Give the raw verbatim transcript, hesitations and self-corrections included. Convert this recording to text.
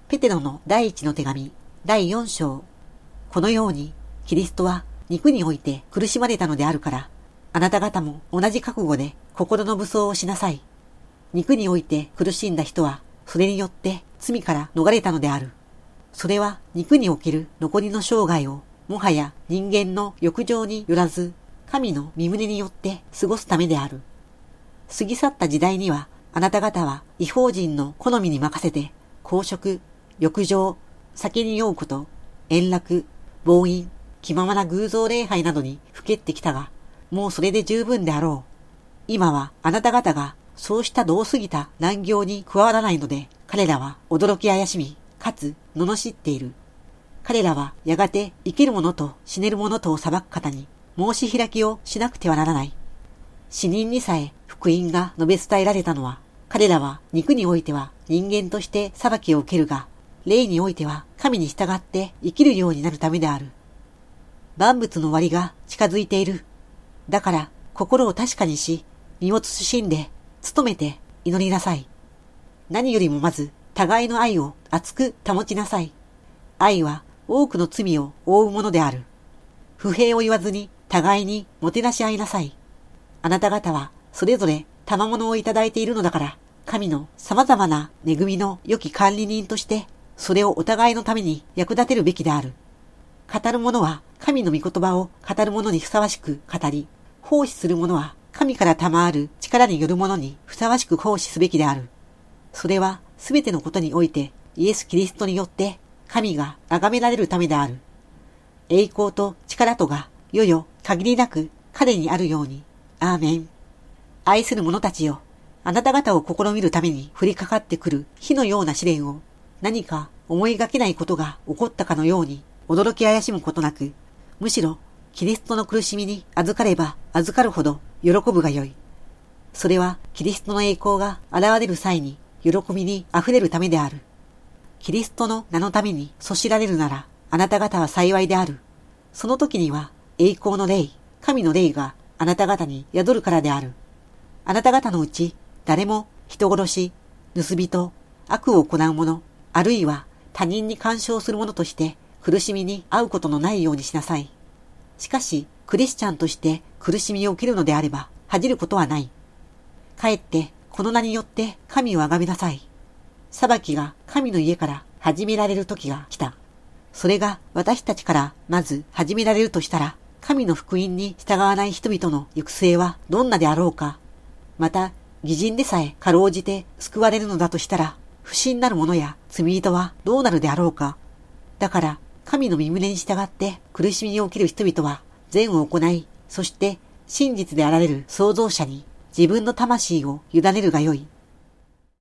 ペテロの第一の手紙、だいよん章。このように、キリストは肉において苦しまれたのであるから、あなた方も同じ覚悟で心の武装をしなさい。肉において苦しんだ人は、それによって罪から逃れたのである。それは肉における残りの生涯を、もはや人間の欲情によらず、神の御胸によって過ごすためである。過ぎ去った時代には、あなた方は異邦人の好みに任せて、公職、欲情、酒に酔うこと、宴楽、暴飲、気ままな偶像礼拝などにふけってきたが、もうそれで十分であろう。今はあなた方がそうした度を過ぎた難行に加わらないので、彼らは驚き怪しみ、かつ罵っている。彼らはやがて生きる者と死ねる者とを裁く方に申し開きをしなくてはならない。死人にさえ福音が述べ伝えられたのは、彼らは肉においては人間として裁きを受けるが、霊においては神に従って生きるようになるためである。万物の終わりが近づいている。だから心を確かにし、身を慎んで、努めて祈りなさい。何よりもまず互いの愛を熱く保ちなさい。愛は多くの罪を覆うものである。不平を言わずに互いにもてなし合いなさい。あなた方はそれぞれ賜物をいただいているのだから、神の様々な恵みの良き管理人として、それをお互いのために役立てるべきである。語る者は神の御言葉を語る者にふさわしく語り、奉仕する者は神から賜る力による者にふさわしく奉仕すべきである。それはすべてのことにおいてイエス・キリストによって神が崇められるためである。栄光と力とがよよ限りなく彼にあるように。アーメン。愛する者たちよ、あなた方を試みるために降りかかってくる火のような試練を、何か思いがけないことが起こったかのように驚き怪しむことなく、むしろキリストの苦しみに預かれば預かるほど喜ぶがよい。それはキリストの栄光が現れる際に喜びに溢れるためである。キリストの名のためにそしられるなら、あなた方は幸いである。その時には栄光の霊、神の霊があなた方に宿るからである。あなた方のうち誰も人殺し、盗人、悪を行う者、あるいは他人に干渉する者として苦しみに遭うことのないようにしなさい。しかし、クリスチャンとして苦しみを受けるのであれば恥じることはない。かえってこの名によって神をあがめなさい。裁きが神の家から始められる時が来た。それが私たちからまず始められるとしたら、神の福音に従わない人々の行く末はどんなであろうか。また、義人でさえかろうじて救われるのだとしたら、不信なる者や罪人はどうなるであろうか。だから、神の御胸に従って苦しみに起きる人々は善を行い、そして真実であられる創造者に自分の魂を委ねるがよい。